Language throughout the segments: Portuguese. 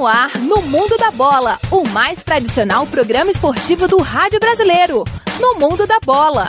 no ar no Mundo da Bola, o mais tradicional programa esportivo do rádio brasileiro. No Mundo da Bola.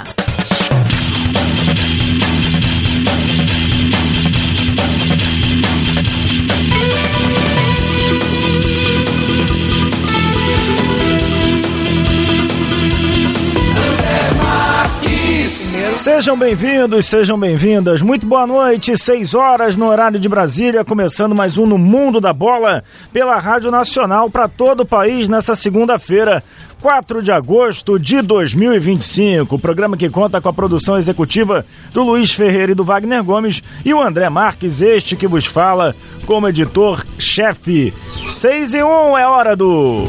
Sejam bem-vindos, sejam bem-vindas. Muito boa noite, 6 horas no horário de Brasília, começando mais um No Mundo da Bola pela Rádio Nacional para todo o país nessa segunda-feira, 4 de agosto de 2025. O programa que conta com a produção executiva do Luiz Ferreira e do Wagner Gomes e o André Marques, este que vos fala como editor-chefe. 6:01 é hora do...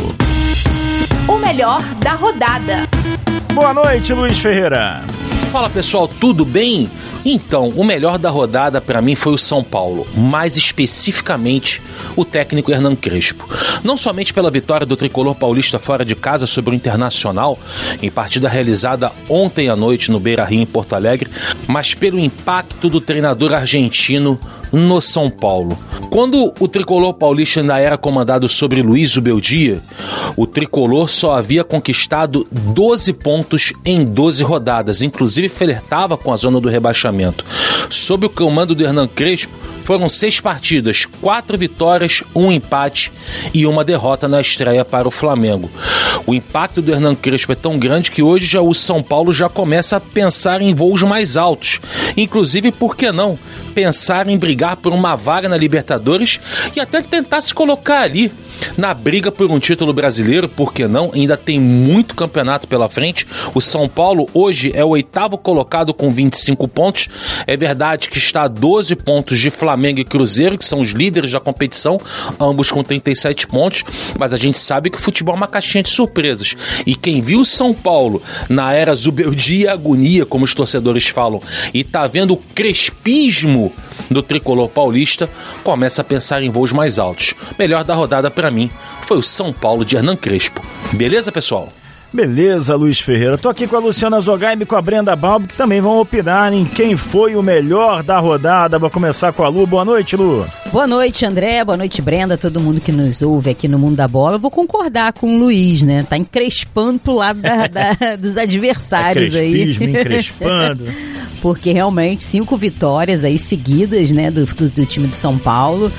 O melhor da rodada. Boa noite, Luiz Ferreira. Fala pessoal, tudo bem? Então, o melhor da rodada para mim foi o São Paulo, mais especificamente o técnico Hernan Crespo. Não somente pela vitória do tricolor paulista fora de casa sobre o Internacional, em partida realizada ontem à noite no Beira-Rio em Porto Alegre, mas pelo impacto do treinador argentino no São Paulo. Quando o tricolor paulista ainda era comandado sobre Luiz Ubeldia, o tricolor só havia conquistado 12 pontos em 12 rodadas, inclusive flertava com a zona do rebaixamento. Sob o comando do Hernan Crespo, foram 6 partidas, 4 vitórias, 1 empate e 1 derrota na estreia para o Flamengo. O impacto do Hernan Crespo é tão grande que hoje o São Paulo já começa a pensar em voos mais altos. Inclusive, por que não, pensar em brigar por uma vaga na Libertadores e até tentar se colocar ali na briga por um título brasileiro, por que não? Ainda tem muito campeonato pela frente. O São Paulo hoje é o 8º colocado com 25 pontos. É verdade que está a 12 pontos de Flamengo e Cruzeiro, que são os líderes da competição, ambos com 37 pontos, mas a gente sabe que o futebol é uma caixinha de surpresas. E quem viu o São Paulo na era Zubeldia e agonia, como os torcedores falam, e tá vendo o crespismo do tricolor paulista, começa a pensar em voos mais altos. Melhor da rodada para mim foi o São Paulo de Hernan Crespo. Beleza, pessoal? Beleza, Luiz Ferreira. Tô aqui com a Luciana Zogaib e com a Brenda Balbi, que também vão opinar em quem foi o melhor da rodada. Vou começar com a Lu. Boa noite, Lu. Boa noite, André. Boa noite, Brenda. Todo mundo que nos ouve aqui no Mundo da Bola. Eu vou concordar com o Luiz, né? Tá encrespando pro lado dos adversários aí. Encrespando. Porque realmente 5 vitórias aí seguidas, né, do time de São Paulo,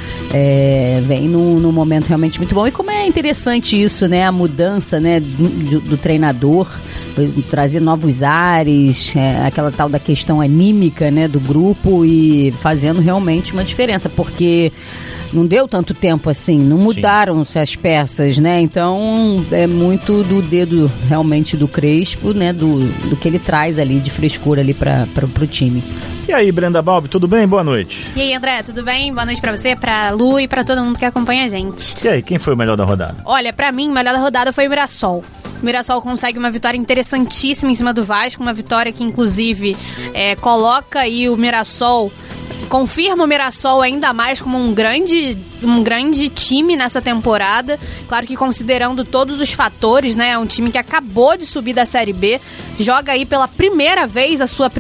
vem num momento realmente muito bom. E como é interessante isso, né, a mudança, né, do treinador, trazer novos ares, aquela tal da questão anímica, né, do grupo e fazendo realmente uma diferença, porque não deu tanto tempo assim, não mudaram-se as peças, né? Então é muito do dedo realmente do Crespo, né? Do que ele traz ali de frescura ali pro time. E aí, Brenda Balbi, tudo bem? Boa noite. E aí, André, tudo bem? Boa noite pra você, pra Lu e pra todo mundo que acompanha a gente. E aí, quem foi o melhor da rodada? Olha, pra mim, o melhor da rodada foi o Mirassol. O Mirassol consegue uma vitória interessantíssima em cima do Vasco, uma vitória que inclusive coloca aí o Mirassol, confirma o Mirassol ainda mais como um grande time nessa temporada. Claro que considerando todos os fatores, né? É um time que acabou de subir da Série B, joga aí pela primeira vez a sua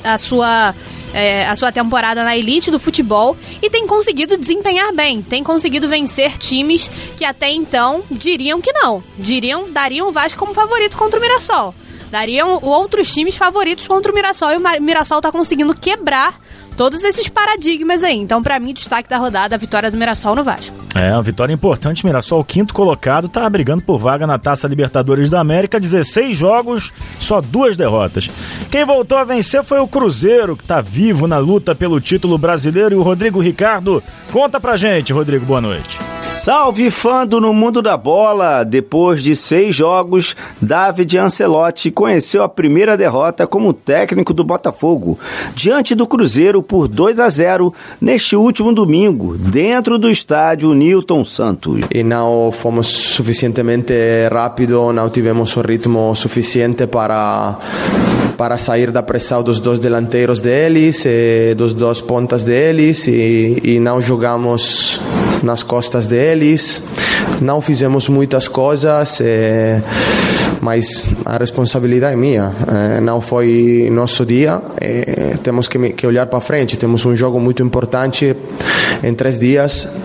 temporada na elite do futebol e tem conseguido desempenhar bem, tem conseguido vencer times que até então diriam que não, dariam o Vasco como favorito contra o Mirassol, dariam outros times favoritos contra o Mirassol, e o Mirassol tá conseguindo quebrar todos esses paradigmas aí. Então, pra mim, destaque da rodada, a vitória do Mirassol no Vasco. Uma vitória importante. Mirassol, o 5º colocado, tá brigando por vaga na Taça Libertadores da América. 16 jogos, só 2 derrotas. Quem voltou a vencer foi o Cruzeiro, que tá vivo na luta pelo título brasileiro. E o Rodrigo Ricardo, conta pra gente, Rodrigo, boa noite. Salve, fã do No Mundo da Bola! Depois de 6 jogos, David Ancelotti conheceu a primeira derrota como técnico do Botafogo, diante do Cruzeiro por 2-0 neste último domingo, dentro do estádio Newton Santos. E não fomos suficientemente rápido, não tivemos o ritmo suficiente para sair da pressão dos 2 delanteiros deles, dos 2 pontas deles, e não jogamos nas costas deles, não fizemos muitas coisas, mas a responsabilidade é minha, não foi nosso dia, temos que olhar para frente, temos um jogo muito importante em 3 dias,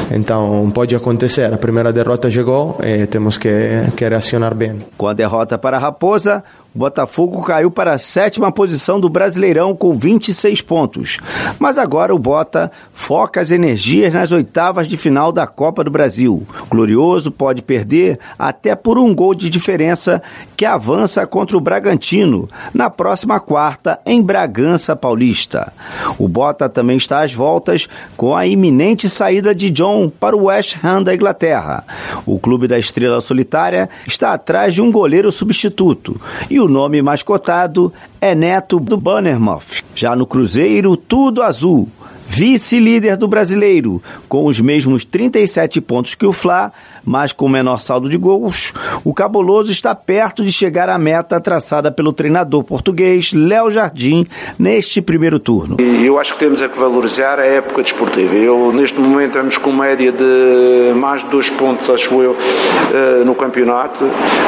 Então pode acontecer, a primeira derrota chegou e temos que reacionar bem. Com a derrota para a Raposa, o Botafogo caiu para a 7ª posição do Brasileirão com 26 pontos. Mas agora o Bota foca as energias nas oitavas de final da Copa do Brasil. O Glorioso pode perder até por 1 gol de diferença, que avança contra o Bragantino na próxima quarta em Bragança Paulista. O Bota também está às voltas com a iminente saída de John para o West Ham da Inglaterra. O clube da Estrela Solitária está atrás de um goleiro substituto e o nome mais cotado é Neto do Bournemouth. Já no Cruzeiro, tudo azul. Vice-líder do Brasileiro, com os mesmos 37 pontos que o Fla, mas com menor saldo de gols, o Cabuloso está perto de chegar à meta traçada pelo treinador português Léo Jardim neste primeiro turno. Eu acho que temos que valorizar a época desportiva. Neste momento estamos com média de mais de 2 pontos, acho eu, no campeonato,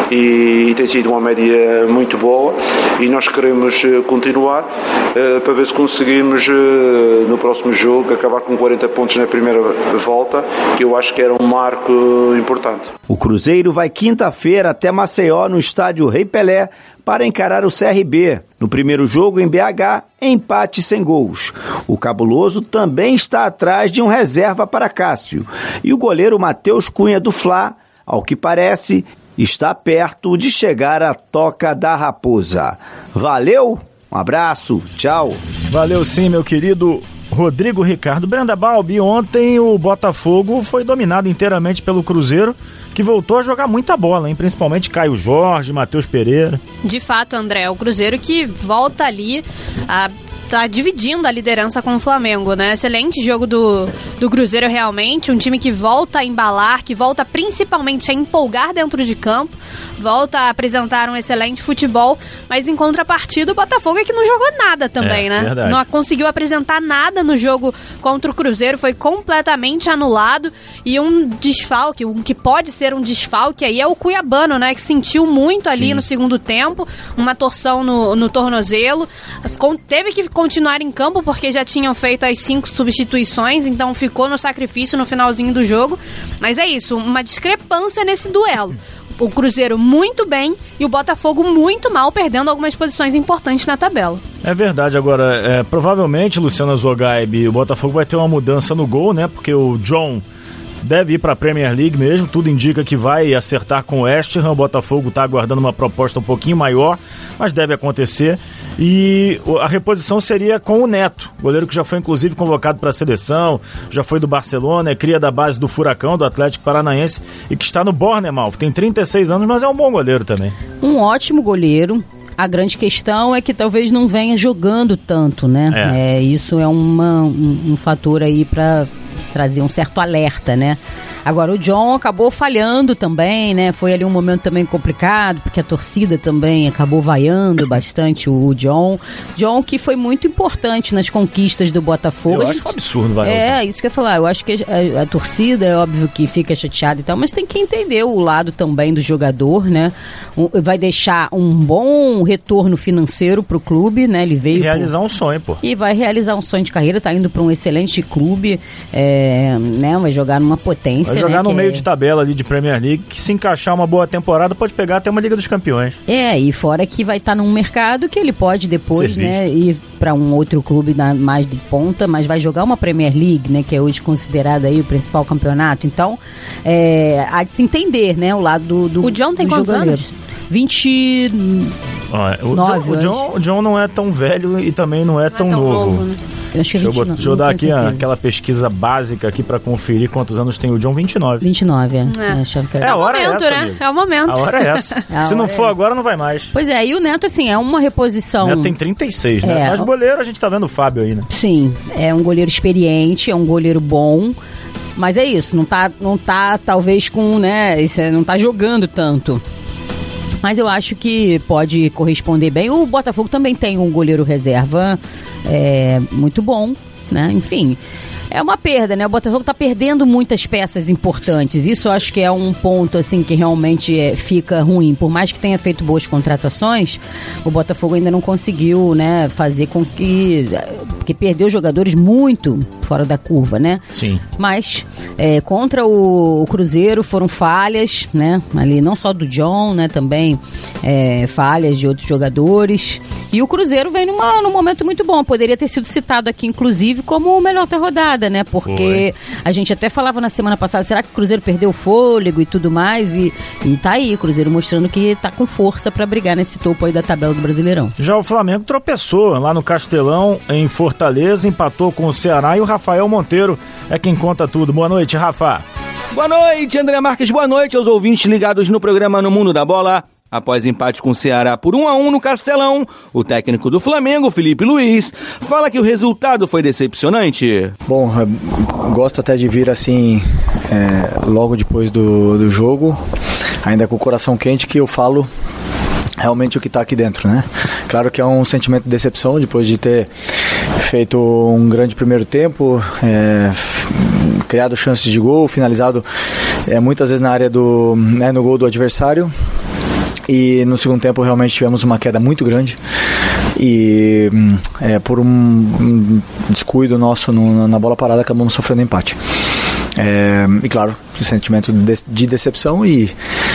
e tem sido uma média muito boa, e nós queremos continuar para ver se conseguimos no próximo jogo acabar com 40 pontos na primeira volta, que eu acho que era um marco importante. O Cruzeiro vai quinta-feira até Maceió, no estádio Rei Pelé, para encarar o CRB. No primeiro jogo em BH, empate sem gols. O Cabuloso também está atrás de um reserva para Cássio. E o goleiro Matheus Cunha do Fla, ao que parece, está perto de chegar à Toca da Raposa. Valeu, um abraço, tchau. Valeu sim, meu querido Rodrigo Ricardo. Brenda Balbi, ontem o Botafogo foi dominado inteiramente pelo Cruzeiro, que voltou a jogar muita bola, hein? Principalmente Caio Jorge, Matheus Pereira. De fato, André, o Cruzeiro que volta ali a tá dividindo a liderança com o Flamengo, né? Excelente jogo do Cruzeiro, realmente, um time que volta a embalar, que volta principalmente a empolgar dentro de campo, volta a apresentar um excelente futebol, mas em contrapartida o Botafogo é que não jogou nada também, né? Verdade. Não conseguiu apresentar nada no jogo contra o Cruzeiro, foi completamente anulado, e um desfalque, um que pode ser um desfalque aí é o Cuiabano, né? Que sentiu muito ali Sim. no segundo tempo, uma torção no tornozelo, teve que continuar em campo porque já tinham feito as 5 substituições, então ficou no sacrifício no finalzinho do jogo, mas é isso, uma discrepância nesse duelo. O Cruzeiro muito bem e o Botafogo muito mal, perdendo algumas posições importantes na tabela. É verdade. Agora, provavelmente, Luciana Zogaib, o Botafogo vai ter uma mudança no gol, né? Porque o John deve ir para a Premier League mesmo, tudo indica que vai acertar com o West Ham. O Botafogo está aguardando uma proposta um pouquinho maior, mas deve acontecer. E a reposição seria com o Neto, goleiro que já foi inclusive convocado para a seleção, já foi do Barcelona, é cria da base do Furacão, do Atlético Paranaense, e que está no Bournemouth. Tem 36 anos, mas é um bom goleiro também. Um ótimo goleiro. A grande questão é que talvez não venha jogando tanto, né? Isso é um fator aí para trazer um certo alerta, né? Agora, o John acabou falhando também, né? Foi ali um momento também complicado, porque a torcida também acabou vaiando bastante o John. John, que foi muito importante nas conquistas do Botafogo. Eu acho um absurdo vaiar. Isso que eu ia falar. Eu acho que a torcida, é óbvio que fica chateada e tal, mas tem que entender o lado também do jogador, né? Vai deixar um bom retorno financeiro pro clube, né? Ele veio... realizar um sonho, pô. E vai realizar um sonho de carreira, tá indo para um excelente clube, né? Vai jogar numa potência. Vai jogar no meio de tabela ali de Premier League, que se encaixar uma boa temporada pode pegar até uma Liga dos Campeões. E fora que vai estar num mercado que ele pode depois, né, ir para um outro clube mais de ponta, mas vai jogar uma Premier League, né, que é hoje considerada aí o principal campeonato. Então, há de se entender, né, o lado do O John tem quantos anos? 29. O John não é tão velho e também não é tão novo. Né? Deixa eu dar aqui aquela pesquisa básica aqui pra conferir quantos anos tem o John. 29. 29, a hora é essa, né? É o momento. A hora é essa. Se não for agora, não vai mais. Pois é, e o Neto, assim, é uma reposição... O Neto tem 36, né? Mas goleiro, a gente tá vendo o Fábio aí, né? Sim, é um goleiro experiente, é um goleiro bom, mas é isso, não tá talvez com, né, não tá jogando tanto. Mas eu acho que pode corresponder bem. O Botafogo também tem um goleiro reserva muito bom, né? Enfim, é uma perda, né? O Botafogo está perdendo muitas peças importantes. Isso eu acho que é um ponto, assim, que realmente fica ruim. Por mais que tenha feito boas contratações, o Botafogo ainda não conseguiu, né, fazer com que... Porque perdeu jogadores muito fora da curva, né? Sim. Mas contra o Cruzeiro foram falhas, né? Ali não só do John, né? Também falhas de outros jogadores. E o Cruzeiro vem num momento muito bom. Poderia ter sido citado aqui, inclusive, como o melhor da rodada, né? Porque a gente até falava na semana passada, será que o Cruzeiro perdeu o fôlego e tudo mais? E tá aí, o Cruzeiro mostrando que tá com força pra brigar nesse topo aí da tabela do Brasileirão. Já o Flamengo tropeçou lá no Castelão, em Fortaleza, empatou com o Ceará, e o Rafael Monteiro é quem conta tudo. Boa noite, Rafa. Boa noite, André Marques. Boa noite aos ouvintes ligados no programa No Mundo da Bola. Após empate com o Ceará por 1-1 no Castelão, o técnico do Flamengo, Felipe Luiz, fala que o resultado foi decepcionante. Bom, gosto até de vir assim, logo depois do jogo, ainda com o coração quente, que eu falo realmente o que está aqui dentro, né? Claro que é um sentimento de decepção depois de ter feito um grande primeiro tempo, criado chances de gol, finalizado muitas vezes na área no gol do adversário. E no segundo tempo realmente tivemos uma queda muito grande e por um descuido nosso na bola parada acabamos sofrendo empate. E claro, sentimento de decepção e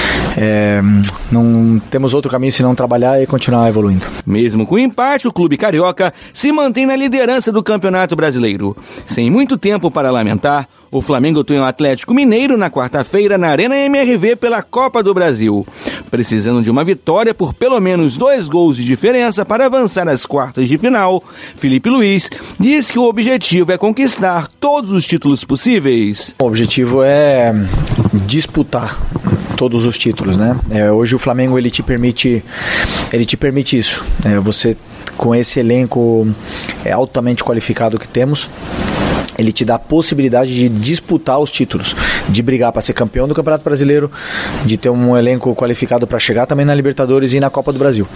não temos outro caminho senão trabalhar e continuar evoluindo. Mesmo com o empate, o clube carioca se mantém na liderança do Campeonato Brasileiro. Sem muito tempo para lamentar, o Flamengo tem o Atlético Mineiro na quarta-feira na Arena MRV pela Copa do Brasil. Precisando de uma vitória por pelo menos 2 gols de diferença para avançar às quartas de final, Felipe Luiz diz que o objetivo é conquistar todos os títulos possíveis. O objetivo é disputar todos os títulos, né? Hoje o Flamengo ele te permite isso. Você com esse elenco altamente qualificado que temos, ele te dá a possibilidade de disputar os títulos, de brigar para ser campeão do Campeonato Brasileiro, de ter um elenco qualificado para chegar também na Libertadores e na Copa do Brasil.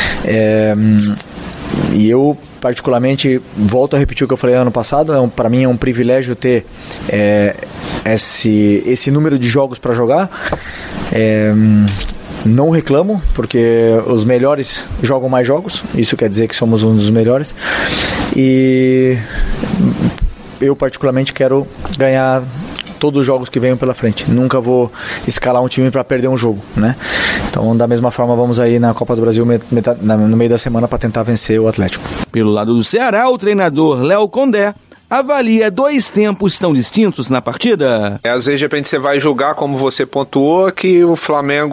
E eu particularmente volto a repetir o que eu falei ano passado, para mim é um privilégio ter esse número de jogos para jogar. Não reclamo, porque os melhores jogam mais jogos, isso quer dizer que somos um dos melhores, e eu particularmente quero ganhar todos os jogos que venham pela frente. Nunca vou escalar um time para perder um jogo, né? Então, da mesma forma, vamos aí na Copa do Brasil no meio da semana para tentar vencer o Atlético. Pelo lado do Ceará, o treinador Léo Condé avalia 2 tempos tão distintos na partida. Às vezes, de repente, você vai julgar, como você pontuou, que o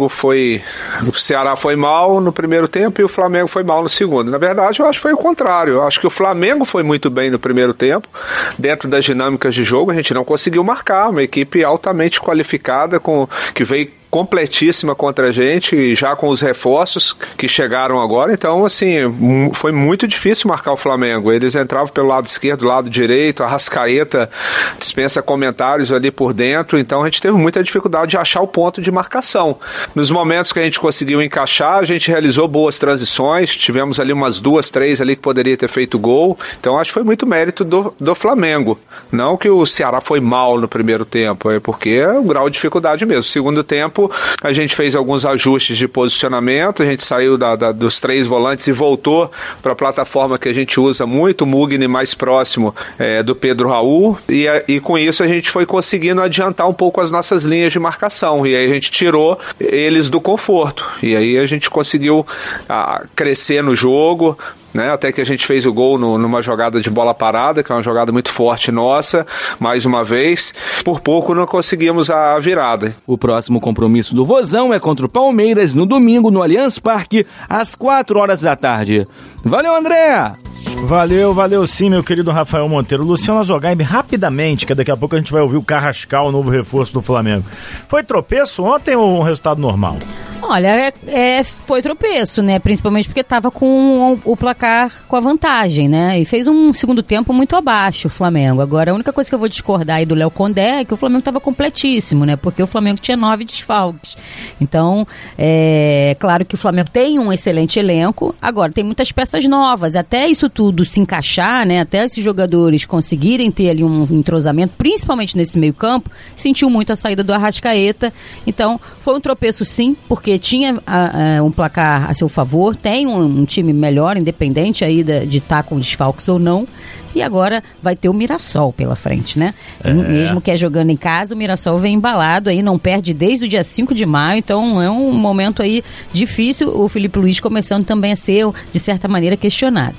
Ceará foi mal no primeiro tempo e o Flamengo foi mal no segundo. Na verdade, eu acho que foi o contrário. Eu acho que o Flamengo foi muito bem no primeiro tempo. Dentro das dinâmicas de jogo, a gente não conseguiu marcar. Uma equipe altamente qualificada, que veio completíssima contra a gente, já com os reforços que chegaram agora. Então, assim, foi muito difícil marcar o Flamengo. Eles entravam pelo lado esquerdo, lado direito, a Arrascaeta dispensa comentários ali por dentro. Então, a gente teve muita dificuldade de achar o ponto de marcação. Nos momentos que a gente conseguiu encaixar, a gente realizou boas transições, tivemos ali umas 2, 3 ali que poderia ter feito gol. Então, acho que foi muito mérito do Flamengo. Não que o Ceará foi mal no primeiro tempo, porque é um grau de dificuldade mesmo. Segundo tempo, a gente fez alguns ajustes de posicionamento, a gente saiu dos 3 volantes e voltou para a plataforma que a gente usa muito, o Mugni mais próximo do Pedro Raul, e com isso a gente foi conseguindo adiantar um pouco as nossas linhas de marcação, e aí a gente tirou eles do conforto, e aí a gente conseguiu crescer no jogo, né? Até que a gente fez o gol numa jogada de bola parada, que é uma jogada muito forte nossa, mais uma vez. Por pouco não conseguimos a virada. O próximo compromisso do Vozão é contra o Palmeiras no domingo no Allianz Parque, às 4h da tarde. Valeu, André! Valeu sim, meu querido Rafael Monteiro. Luciano Azogaib, rapidamente, que daqui a pouco a gente vai ouvir o Carrascal, o novo reforço do Flamengo. Foi tropeço ontem ou um resultado normal? Olha, foi tropeço, né? Principalmente porque estava com o placar com a vantagem, né? E fez um segundo tempo muito abaixo o Flamengo. Agora, a única coisa que eu vou discordar aí do Léo Condé é que o Flamengo estava completíssimo, né? Porque o Flamengo tinha 9 desfalques. Então, claro que o Flamengo tem um excelente elenco. Agora, tem muitas peças novas. Até isso tudo tudo se encaixar, né? Até esses jogadores conseguirem ter ali um entrosamento, principalmente nesse meio campo, sentiu muito a saída do Arrascaeta. Então, foi um tropeço sim, porque tinha um placar a seu favor, tem um time melhor, independente aí de estar com desfalques ou não. E agora vai ter o Mirassol pela frente, né? Mesmo que é jogando em casa, o Mirassol vem embalado aí, não perde desde o dia 5 de maio, então é um momento aí difícil, o Felipe Luiz começando também a ser, de certa maneira, questionado.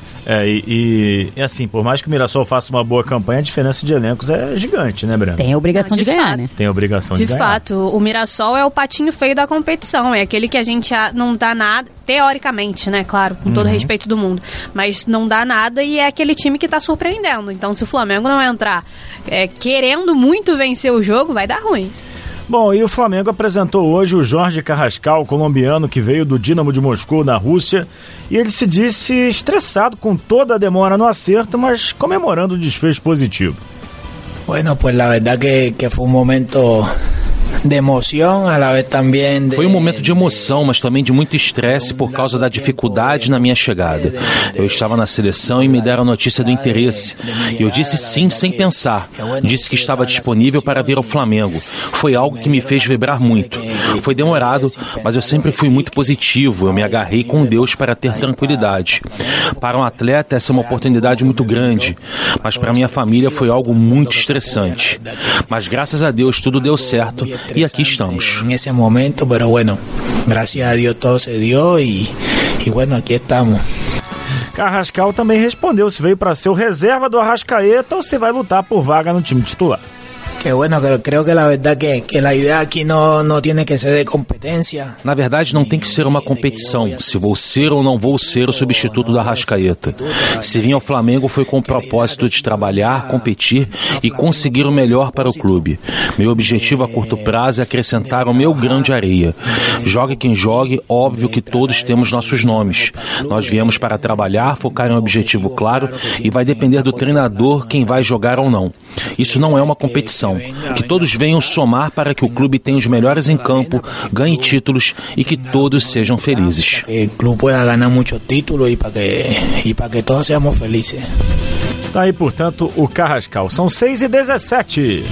E assim, por mais que o Mirassol faça uma boa campanha, a diferença de elencos é gigante, né, Breno? Tem a obrigação de ganhar, né? Tem a obrigação de ganhar. De fato, o Mirassol é o patinho feio da competição, é aquele que a gente não dá nada, teoricamente, né, claro, com todo respeito do mundo, mas não dá nada e é aquele time que tá surpreendendo. Então, se o Flamengo não entrar querendo muito vencer o jogo, vai dar ruim. Bom, e o Flamengo apresentou hoje o Jorge Carrascal, colombiano que veio do Dínamo de Moscou, na Rússia, e ele se disse estressado com toda a demora no acerto, mas comemorando o desfecho positivo. Bueno, pues la verdad que fue un momento de emoção, a la vez também Foi um momento de emoção, mas também de muito estresse por causa da dificuldade na minha chegada. Eu estava na seleção e me deram a notícia do interesse. E eu disse sim sem pensar. Disse que estava disponível para vir ao Flamengo. Foi algo que me fez vibrar muito. Foi demorado, mas eu sempre fui muito positivo. Eu me agarrei com Deus para ter tranquilidade. Para um atleta, essa é uma oportunidade muito grande, mas para minha família foi algo muito estressante. Mas graças a Deus tudo deu certo. E aqui estamos. Nesse momento, mas bueno, graças a Deus todo se deu e bueno, aqui estamos. Carrascal também respondeu se veio para ser o reserva do Arrascaeta ou se vai lutar por vaga no time titular. Que bueno, creo que la verdad que la idea aquí no tiene que ser de competência. Na verdade, não tem que ser uma competição, se vou ser ou não vou ser o substituto do Arrascaeta. Se vim ao Flamengo foi com o propósito de trabalhar, competir e conseguir o melhor para o clube. Meu objetivo a curto prazo é acrescentar o meu grão de areia. Jogue quem jogue, óbvio que todos temos nossos nomes. Nós viemos para trabalhar, focar em um objetivo claro e vai depender do treinador quem vai jogar ou não. Isso não é uma competição. Que todos venham somar para que o clube tenha os melhores em campo, ganhe títulos e que todos sejam felizes. Que o clube possa ganhar muitos títulos e para que todos sejamos felizes. Tá aí, portanto, o Carrascal. São 6h17.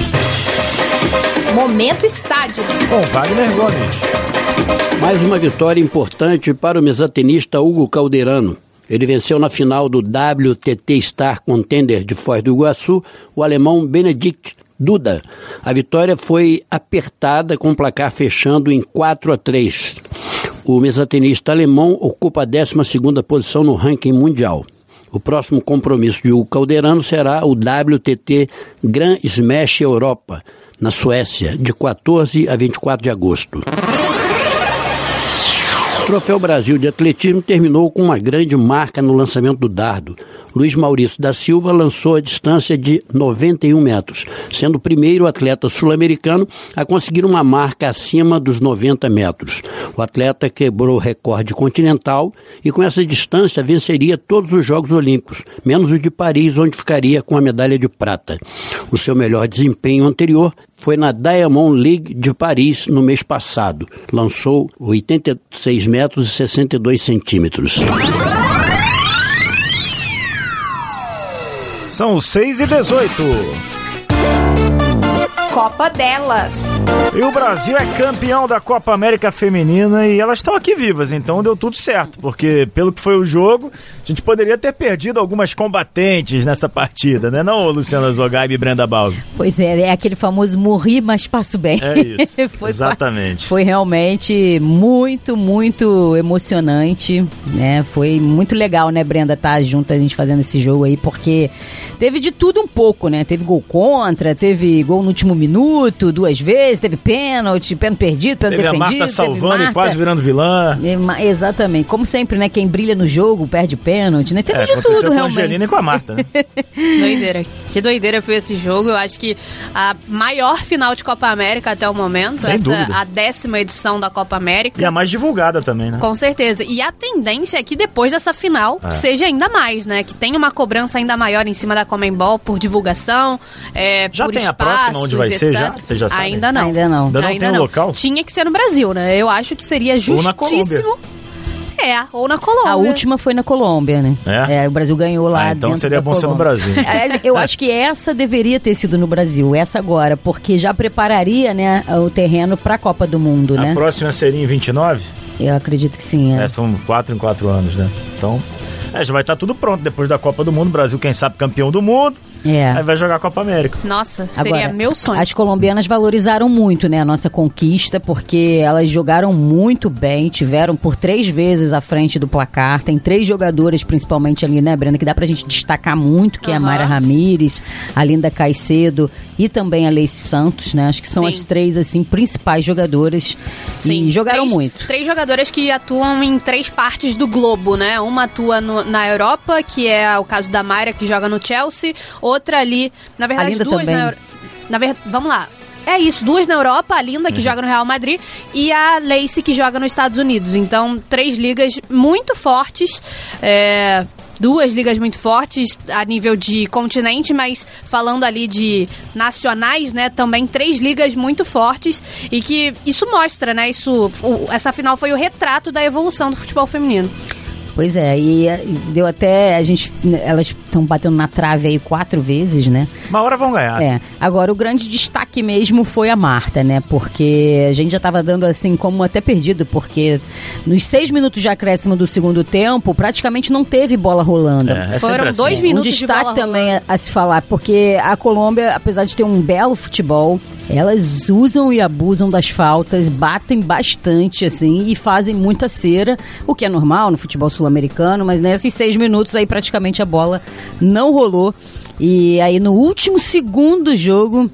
Momento Estádio. Com Wagner Gomes. Mais uma vitória importante para o mesatenista Hugo Calderano. Ele venceu na final do WTT Star Contender de Foz do Iguaçu o alemão Benedikt Duda. A vitória foi apertada com o placar fechando em 4-3. O mesatenista alemão ocupa a 12ª posição no ranking mundial. O próximo compromisso de Hugo Calderano será o WTT Grand Smash Europa, na Suécia, de 14 a 24 de agosto. O Troféu Brasil de Atletismo terminou com uma grande marca no lançamento do dardo. Luiz Maurício da Silva lançou a distância de 91 metros, sendo o primeiro atleta sul-americano a conseguir uma marca acima dos 90 metros. O atleta quebrou o recorde continental e com essa distância venceria todos os Jogos Olímpicos, menos o de Paris, onde ficaria com a medalha de prata. O seu melhor desempenho anterior foi na Diamond League de Paris no mês passado. Lançou 86 metros e 62 centímetros. São 6h18. Copa delas. E o Brasil é campeão da Copa América Feminina e elas estão aqui vivas, então deu tudo certo, porque pelo que foi o jogo, a gente poderia ter perdido algumas combatentes nessa partida, né? Não, Luciana Zogaib e Brenda Balbi? Pois é aquele famoso morri, mas passo bem. É isso, exatamente. Foi realmente muito, muito emocionante, né? Foi muito legal, né, Brenda, estar junto a gente fazendo esse jogo aí, porque teve de tudo um pouco, né? Teve gol contra, teve gol no último minuto, 2 vezes, teve pênalti perdido, pênalti defendido. Teve a Marta salvando e quase virando vilã. Exatamente. Como sempre, né? Quem brilha no jogo perde pênalti, né? Teve de tudo, realmente. Com a Angelina e com a Marta, né? Doideira. Que doideira foi esse jogo. Eu acho que a maior final de Copa América até o momento. Sem dúvida. A 10ª edição da Copa América. E a mais divulgada também, né? Com certeza. E a tendência é que depois dessa final seja ainda mais, né? Que tenha uma cobrança ainda maior em cima da Conmebol por divulgação, já por tem espaços, a próxima onde vai ser já? Você já sabe? Ainda não. Ainda não tem um local? Tinha que ser no Brasil, né? Eu acho que seria justíssimo. Ou na Colômbia. Ou na Colômbia. A última foi na Colômbia, né? O Brasil ganhou lá então dentro seria da bom ser no Brasil. Aliás, eu acho que essa deveria ter sido no Brasil, essa agora, porque já prepararia, né, o terreno para a Copa do Mundo, né? A próxima seria em 29? Eu acredito que sim. São 4 em 4 anos, né? Então, já vai estar tudo pronto depois da Copa do Mundo. Brasil, quem sabe, campeão do mundo. Aí vai jogar a Copa América. Nossa, seria agora, meu sonho. As colombianas valorizaram muito, né, a nossa conquista, porque elas jogaram muito bem, tiveram por 3 vezes à frente do placar. Tem 3 jogadoras, principalmente ali, né, Brenda, que dá pra gente destacar muito, que é a Mayra Ramírez, a Linda Caicedo e também a Leice Santos, né? Acho que são as 3, assim, principais jogadoras. Sim, e jogaram muito. 3 jogadoras que atuam em 3 partes do globo, né? Uma atua na Europa, que é o caso da Mayra, que joga no Chelsea. Outra ali, na verdade, 2 vamos lá. É isso, 2 na Europa, a Linda, que joga no Real Madrid, e a Leice, que joga nos Estados Unidos. Então, 3 ligas muito fortes, 2 ligas muito fortes a nível de continente, mas falando ali de nacionais, né, também 3 ligas muito fortes, e que isso mostra, né, essa final foi o retrato da evolução do futebol feminino. Pois é, e deu até, elas estão batendo na trave aí 4 vezes, né? Uma hora vão ganhar. Agora o grande destaque mesmo foi a Marta, né? Porque a gente já estava dando assim como até perdido, porque nos 6 minutos de acréscimo do segundo tempo, praticamente não teve bola rolando. Foram 2 minutos de bola rolando. Um destaque também a se falar, porque a Colômbia, apesar de ter um belo futebol, elas usam e abusam das faltas, batem bastante, assim, e fazem muita cera, o que é normal no futebol sul-americano, mas nesses 6 minutos aí praticamente a bola não rolou. E aí no último segundo do jogo,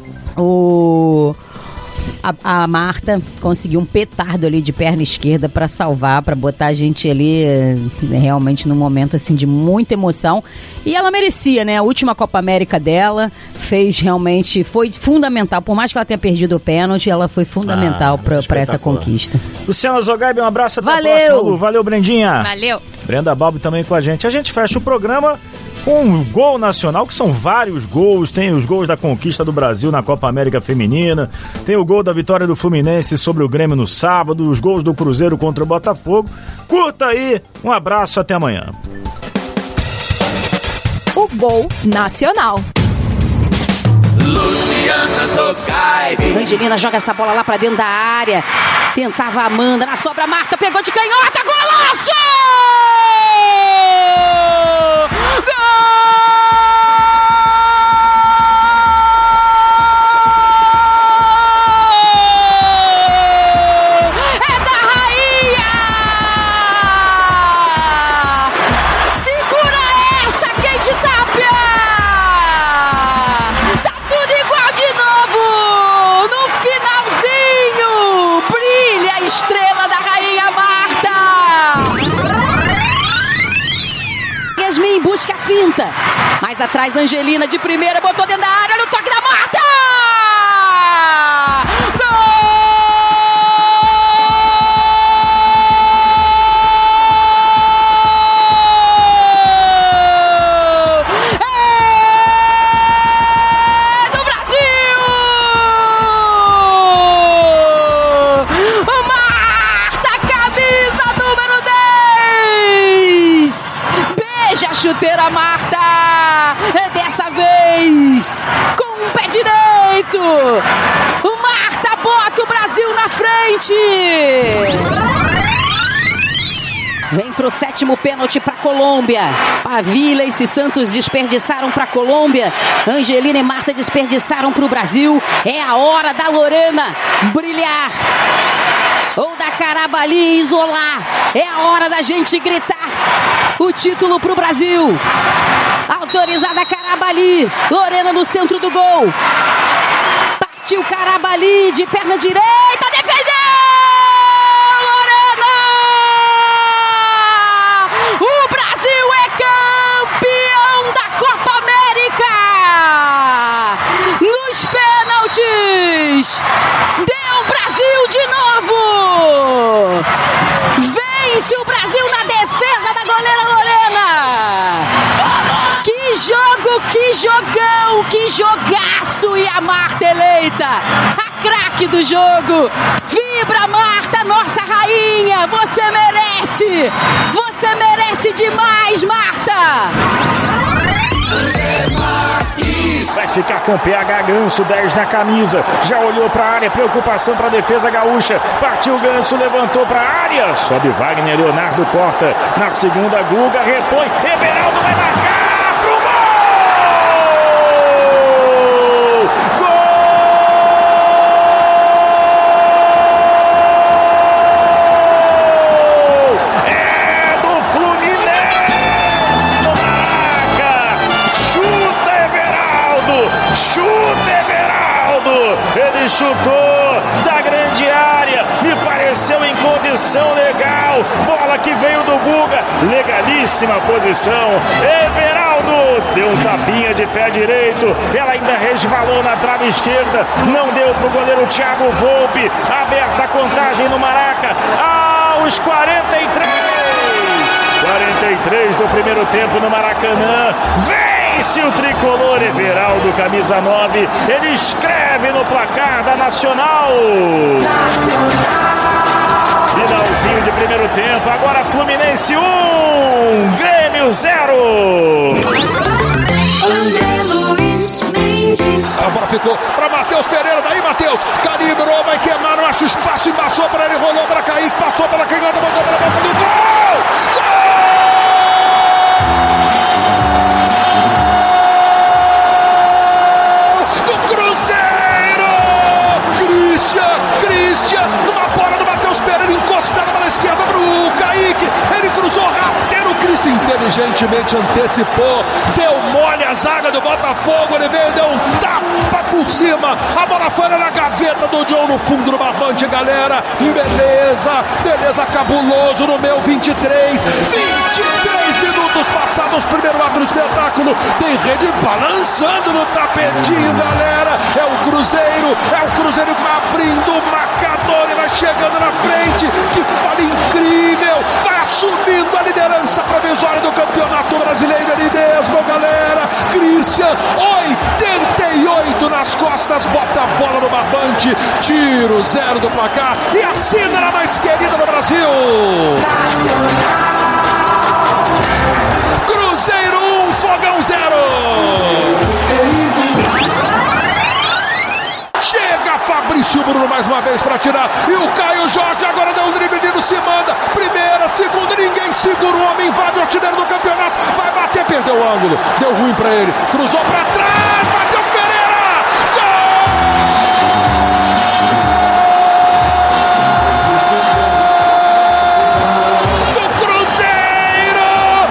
a Marta conseguiu um petardo ali de perna esquerda para salvar, para botar a gente ali realmente num momento assim de muita emoção. E ela merecia, né? A última Copa América dela foi fundamental. Por mais que ela tenha perdido o pênalti, ela foi fundamental para essa conquista. Luciana Zogaib, um abraço, até a próxima, Lu. Valeu, Brendinha. Valeu. Brenda Balbi também com a gente. A gente fecha o programa com um gol nacional, que são vários gols. Tem os gols da conquista do Brasil na Copa América Feminina, tem o gol da vitória do Fluminense sobre o Grêmio no sábado, os gols do Cruzeiro contra o Botafogo. Curta aí, um abraço, até amanhã. O gol nacional. Luciana Zogaib. Angelina joga essa bola lá pra dentro da área. Tentava a Amanda, na sobra Marta, pegou de canhota, golaço! Busca a finta, mais atrás Angelina de primeira, botou dentro da área, olha o toque da Marta! Chuteira Marta, dessa vez com um pé direito, Marta bota o Brasil na frente. Vem pro 7º pênalti pra Colômbia. Pavila e Santos desperdiçaram pra Colômbia. Angelina e Marta desperdiçaram pro Brasil. É a hora da Lorena brilhar. Ou da Carabali isolar. É a hora da gente gritar o título pro Brasil. Autorizada Carabali. Lorena no centro do gol. Partiu Carabali de perna direita. Defendeu! Lorena! O Brasil é campeão da Copa América! Nos pênaltis! Deu Brasil de novo! Vence o Brasil na defesa da goleira Lorena! Que jogo, que jogão, que jogaço! E a Marta eleita a craque do jogo. Vibra, Marta, nossa rainha. Você merece. Você merece demais, Marta. Vai ficar com o PH Ganso, 10 na camisa. Já olhou pra área, preocupação pra defesa gaúcha. Partiu Ganso, levantou pra área. Sobe Wagner, Leonardo corta. Na segunda, Guga repõe. Everaldo vai marcar. Ele chutou da grande área, me pareceu em condição legal, bola que veio do Guga, legalíssima posição. Everaldo deu um tapinha de pé direito, ela ainda resvalou na trave esquerda, não deu pro goleiro Thiago Volpe. Aberta a contagem no Maraca aos 43 do primeiro tempo no Maracanã. Vence o tricolor. Everaldo, camisa 9, ele escreve no placar da Nacional. Finalzinho de primeiro tempo, agora Fluminense 1, Grêmio 0. A bola ficou para Matheus Pereira, daí Matheus, calibrou, vai queimar, não acha espaço, embaçou para ele, rolou para Kaique, passou pela canhota, botou para a boca do gol! Gol! Christian, numa bola do Matheus Pereira, encostada na esquerda pro Kaique, ele cruzou rasteiro, o Christian inteligentemente antecipou, deu mole a zaga do Botafogo, ele veio, deu um tapa por cima, a bola foi na gaveta do John no fundo do barbante, galera, beleza, cabuloso no meu 23 minutos passados, primeiro ato do espetáculo, tem rede balançando no tapetinho, galera, é o Cruzeiro que vai abrindo o marcador e vai chegando na frente, que falha incrível, vai assumindo a liderança provisória do Campeonato Brasileiro ali mesmo, galera. Christian, 88 nas costas, bota a bola no barbante, tiro 0 do placar e assina na mais querida do Brasil. Cruzeiro 1, Fogão 0. Chega Fabrício Bruno mais uma vez para tirar. E o Caio Jorge agora deu um drible, se manda. Primeira, segunda, ninguém segura o homem, invade o artilheiro do campeonato. Vai bater, perdeu o ângulo. Deu ruim para ele. Cruzou para trás. Matheus Pereira. Gol! Do Cruzeiro.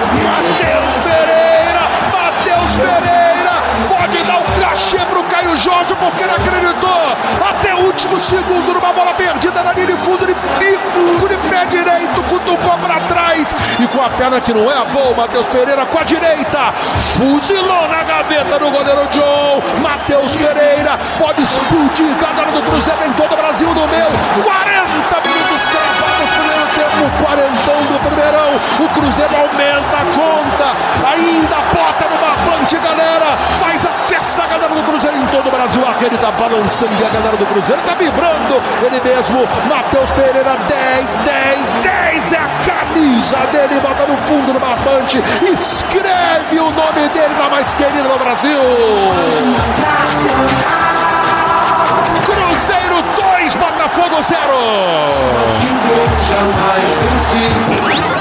Matheus Pereira. Pode dar o cachê pro Caio Jorge porque ele acreditou. Até o último segundo numa bola perdida na linha de fundo, de bico de pé direito, cutucou para trás e com a perna que não é a boa, Matheus Pereira com a direita, fuzilou na gaveta do goleiro John. Matheus Pereira pode explodir galera do Cruzeiro em todo o Brasil no meu 40 minutos cravados, primeiro tempo, 40 do primeirão, o Cruzeiro aumenta a conta, ainda bota no barbante, galera, faz a festa, a galera do Cruzeiro em todo o Brasil, a rede tá balançando e a galera do Cruzeiro tá vibrando, ele mesmo, Matheus Pereira, 10 é a camisa dele, bota no fundo do barbante, escreve o nome dele na mais querida do Brasil. Cruzeiro 2, Botafogo 0.